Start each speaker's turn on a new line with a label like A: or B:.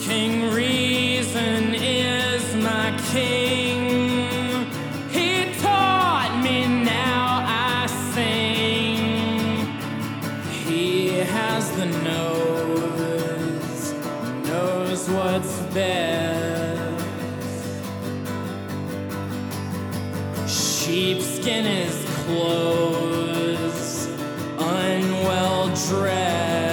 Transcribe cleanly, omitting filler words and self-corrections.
A: King Reason is my king. He taught me, now I sing. He has the knows what's best. Sheepskin is clothes, unwell dressed.